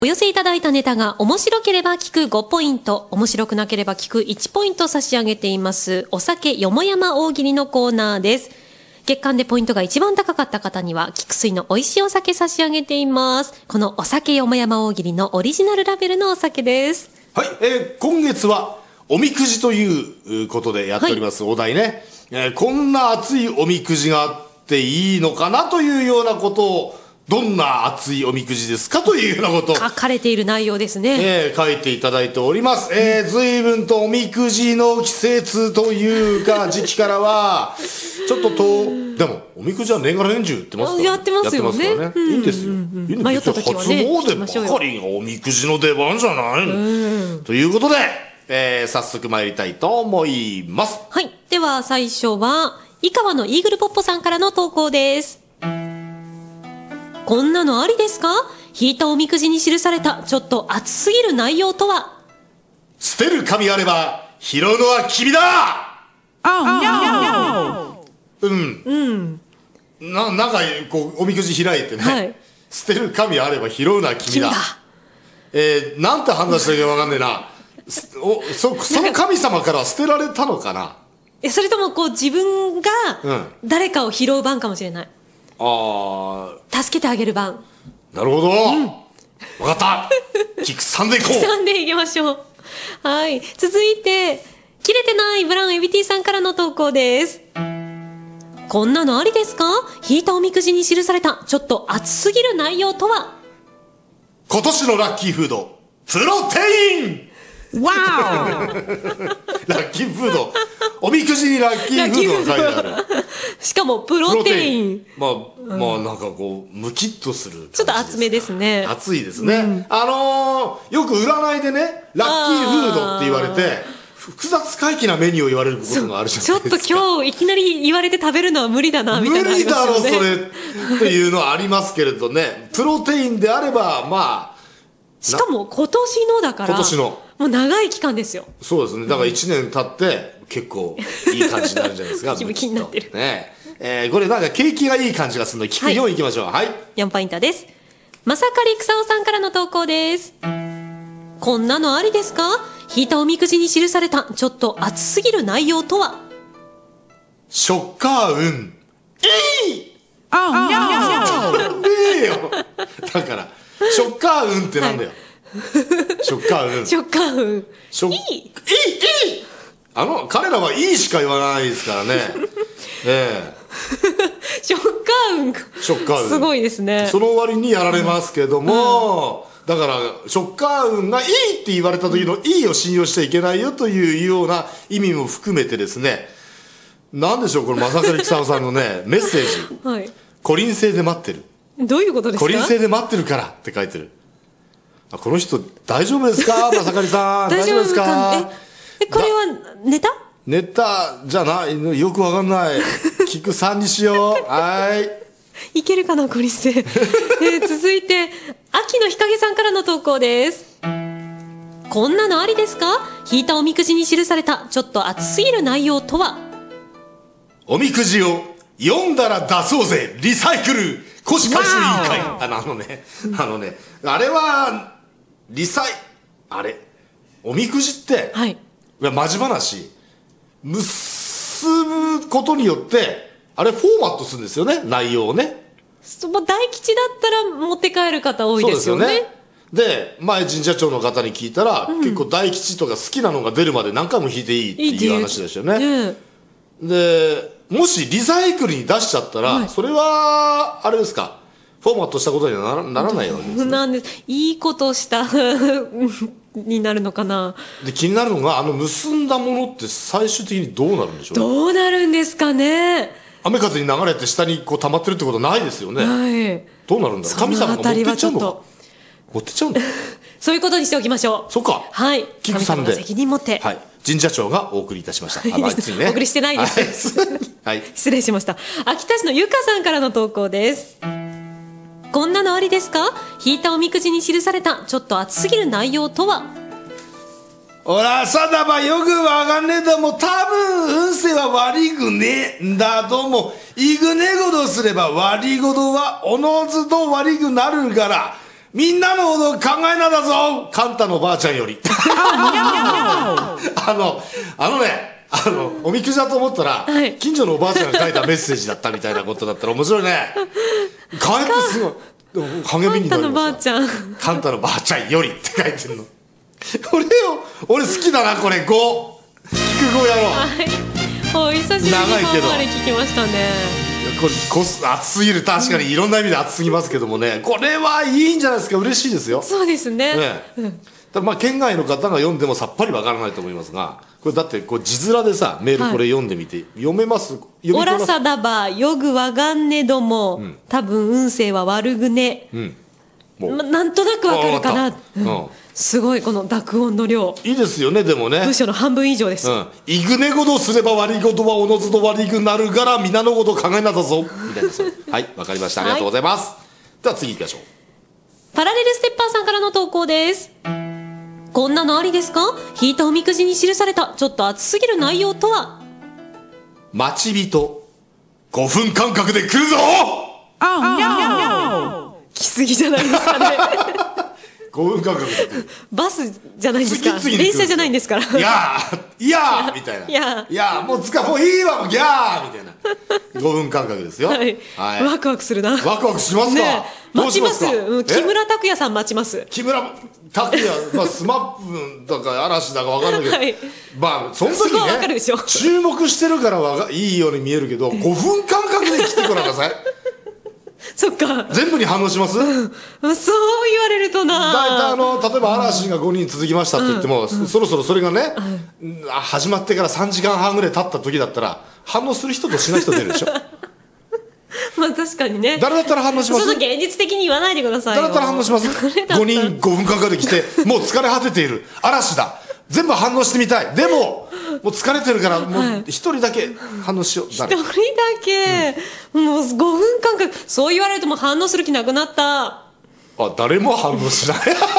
お寄せいただいたネタが面白ければ聞く5ポイント、面白くなければ聞く1ポイント差し上げています、お酒よもやま大喜利のコーナーです。月間でポイントが一番高かった方には、菊水の美味しいお酒差し上げています。このお酒よもやま大喜利のオリジナルラベルのお酒です。 はい、今月はおみくじということでやっております、お題ね。こんな熱いおみくじがあっていいのかなというようなことを、どんな熱いおみくじですかというようなことを書かれている内容ですね。 書いていただいております。随分とおみくじの季節というか時期からはちょっとでもおみくじは年がら年中言ってますから、 やってますよね。 いいんですよ。 迷った時はね、 初詣ばかりがおみくじの出番じゃないのということで、早速参りたいと思います。 はい、では最初は井川のイーグルポッポさんからの投稿です。こんなのありですか？引いたおみくじに記されたちょっと熱すぎる内容とは？ 捨てる神あれば拾うのは君だ。なんかこうおみくじ開いてね、はい、捨てる神あれば拾うのは君だ。なんて判断したらいいか分かんねえな。その神様から捨てられたのかな。 それともこう自分が誰かを拾う番かもしれない。助けてあげる番。 なるほど、分かった。キック3でいこう。 3でいきましょう。はい、続いて切れてないブラウンエビティさんからの投稿です。こんなのありですか？引いたおみくじに記されたちょっと熱すぎる内容とは？ 今年のラッキーフードプロテイン。わーラッキーフード、おみくじにラッキーフードが書いてある。 しかもプロテイン。 まあなんかこうムキッとする、 ちょっと厚めですね。 熱いですね。よく占いでね、ラッキーフードって言われて複雑回帰なメニューを言われることがあるじゃないですか。 ちょっと今日いきなり言われて食べるのは無理だなみたいな、 無理だろそれっていうのはありますけれどね。プロテインであればまあ、 しかも今年のだから、 今年のもう長い期間ですよ。 そうですね。だから1年経って結構いい感じになるんじゃないですか。 ムキになってるね。これなんか景気がいい感じがするので、聞く4いきましょう。はい、 4ポイントです。まさかりくさおさんからの投稿です。こんなのありですか？引いたおみくじに記されたちょっと熱すぎる内容とは？ ショッカー運。だからショッカー運ってなんだよ。ショッカー運。 ショッカー運。 彼らはいいしか言わないですからね。 ショッカー運。 ショッカー運。 すごいですね。 その割にやられますけども、だからショッカー運がいいって言われた時のいいを信用しちゃいけないよというような意味も含めてですね、なんでしょうこの正狩草さんのねメッセージ。はい。コリン星で待ってる。 どういうことですか？ コリン星で待ってるからって書いてる。この人大丈夫ですか？正狩さん大丈夫ですか？ これはネタ？ ネタじゃない、よくわかんない。聞く3にしよう。はい。 いけるかな、コリン星。続いて秋の日陰さんからの投稿です。こんなのありですか？引いたおみくじに記されたちょっと熱すぎる内容とは？ おみくじを読んだら出そうぜリサイクル古紙回収委員会。あれはおみくじって、はい、マジ話結ぶことによってあれフォーマットするんですよね、内容をね。 大吉だったら持って帰る方多いですよね。そうですよね。 で前神社長の方に聞いたら、結構大吉とか好きなのが出るまで何回も引いていいっていう話でしたよね。でもしリサイクルに出しちゃったら、それはあれですか、フォーマットしたことにはならないわけですね。 なんでいいことしたになるのかな。 で気になるのが結んだものって最終的にどうなるんでしょう。 どうなるんですかね。雨風に流れて下にこう溜まってるってことはないですよね。はい、どうなるんだろう。神様が持ってっちゃうのか。持ってっちゃうの。そういうことにしておきましょう。 そうか。 はい。 キクさんで責任持って。 はい。神社長がお送りいたしました。 お送りしてないです。はい。失礼しました。秋田市のゆかさんからの投稿です。こんなのありですか？引いたおみくじに記されたちょっと熱すぎる内容とは？ おらさだばよくわかんねえだも、多分運勢は悪いぐねえんだとも、いぐねごとすれば悪いことはおのずと悪いくなるから、 みんなのこと考えなだぞカンタのばあちゃんより。おみくじだと思ったら、 はい、 近所のおばあちゃんが書いたメッセージだったみたいなことだったら面白いね。かえってすごい。励みになります。カンタのばあちゃんよりって書いてるの。俺好きだな、これ、5。聞く5やろう。 はい。お久しぶりにファンまで聞きましたね。 これ熱すぎる。確かにいろんな意味で熱すぎますけどもね、これはいいんじゃないですか。嬉しいですよ。 そうですね。 まあ県外の方が読んでもさっぱりわからないと思いますが、これだってこう字面でさ、メールこれ読んでみて、はい、読めます？ オラサダバよぐわがんねども、うん、多分運勢は悪ぐね、なんとなくわかるかな。すごいこの濁音の量いいですよね。でもね、 文章の半分以上です。 いぐねごとすれば悪いことはおのずと悪いくなるから皆のこと考えなだぞみたいな。はい、わかりました。ありがとうございます。では次行きましょう。 パラレルステッパーさんからの投稿です。こんなのありですか？引いたおみくじに記されたちょっと熱すぎる内容とは？ 待ち人5分間隔で来るぞ。 来すぎじゃないですかね。 5分間隔でバスじゃないですか。電車じゃないんですから。いやーみたいな。いやもうもういいわ、ギャーみたいな。5分間隔ですよ。はい。 ワクワクするな。 ワクワクしますか。 待ちます。木村拓哉さん待ちます。 木村拓哉、まあスマップだか嵐だか分かんないけど、まあその時ね注目してるからいいように見えるけど、5分間隔で来てください。 そっか。 全部に反応します？そう言われるとな。 大体例えば嵐が5人続きましたって言っても、そろそろそれがね、始まってから3時間半ぐらい経った時だったら反応する人としない人出るでしょ。 まあ確かにね。 誰だったら反応します？ その現実的に言わないでくださいよ。 誰だったら反応します？ 5 人5分間隔で来て、もう疲れ果てている嵐だ、全部反応してみたい、でももう疲れてるからもう1人だけ反応しよう。 1人だけ、もう5分間隔。そう言われるともう反応する気なくなった。 誰も反応しない。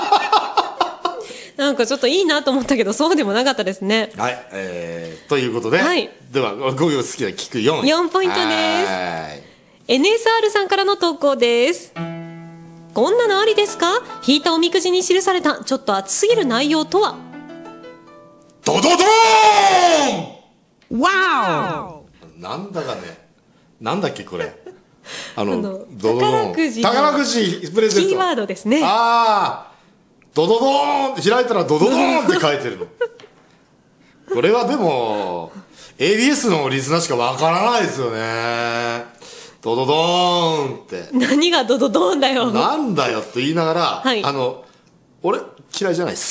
なんかちょっといいなと思ったけどそうでもなかったですね。 はい、ということで、では5秒好きな聞く4 ポイントです。NSR さんからの投稿です。こんなのありですか？引いたおみくじに記されたちょっと熱すぎる内容とは？ ドドドーン！わー！なんだかね、なんだっけこれ。ドドドーン。宝くじプレゼント。 キーワードですね。 ドドドーンって開いたらドドドーンって書いてるの。これはでも ABS のリスナーしかわからないですよね。ドドドーンって。 何がドドドーンだよ。 なんだよって言いながら、俺嫌いじゃないです。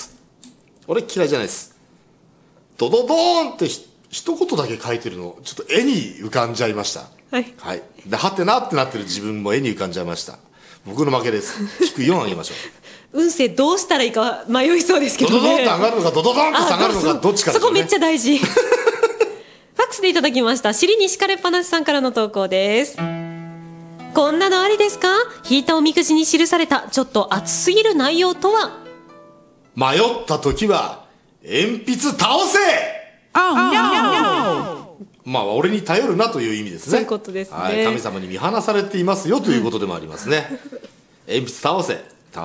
俺嫌いじゃないです。ドドドーンって一言だけ書いてるのちょっと絵に浮かんじゃいました。はい。ではてなってなってる自分も絵に浮かんじゃいました。僕の負けです。聞く4あげましょう。運勢どうしたらいいか迷いそうですけどね。 ドドドンって上がるのかドドドンって下がるのかどっちかですよね。 そこめっちゃ大事。ファックスでいただきました尻に敷かれっぱなしさんからの投稿です。こんなのありですか？引いたおみくじに記されたちょっと熱すぎる内容とは？ 迷った時は鉛筆倒せ。まあ俺に頼るなという意味ですね。 そういうことですね。 神様に見放されていますよということでもありますね。鉛筆倒せ。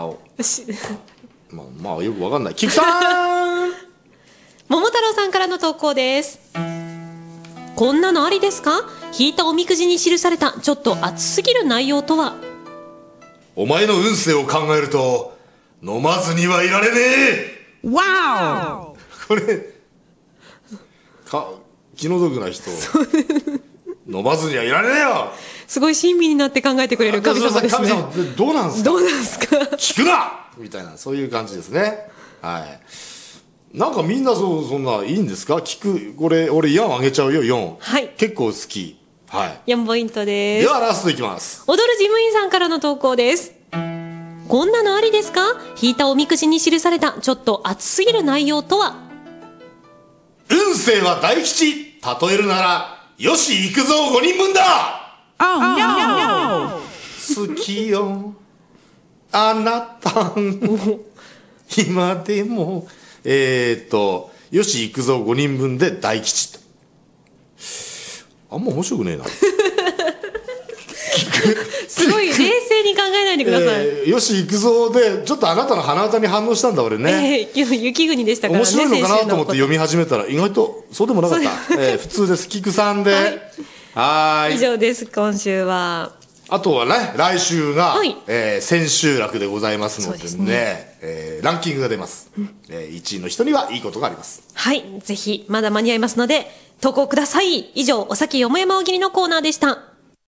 まあよくわかんない。菊さん。 桃太郎さんからの投稿です。こんなのありですか？引いたおみくじに記されたちょっと熱すぎる内容とは？ お前の運勢を考えると飲まずにはいられねえ。わお。これ気の毒な人。飲まずにはいられねえよ。 すごい親身になって考えてくれる神様ですね。 神様ってどうなんですか？ どうなんですか？ 聞くなみたいな、そういう感じですね。はい。なんかみんなそんないいんですか？聞く。これ俺4あげちゃうよ。4。はい。結構好き。はい。 4ポイントです。 ではラストいきます。 踊る事務員さんからの投稿です。こんなのありですか？引いたおみくじに記されたちょっと熱すぎる内容とは？ 運勢は大吉。例えるならよし行くぞ5人分だ。好きよあなた今でもよし行くぞ5人分で大吉と。あんま面白くねえな。聞くすごい冷静に考えないでください。 よし行くぞで、ちょっとあなたの鼻歌に反応したんだ俺ね。 雪国でしたからね。 面白いのかなと思って読み始めたら、意外とそうでもなかった。普通です。菊さんで。はい。 以上です、今週は。 あとはね、来週が、 はい千秋楽でございますのでね、ランキングが出ます。1位の人にはいいことがあります。 はい、ぜひ、まだ間に合いますので、投稿ください。以上、お酒よもやま大喜利のコーナーでした。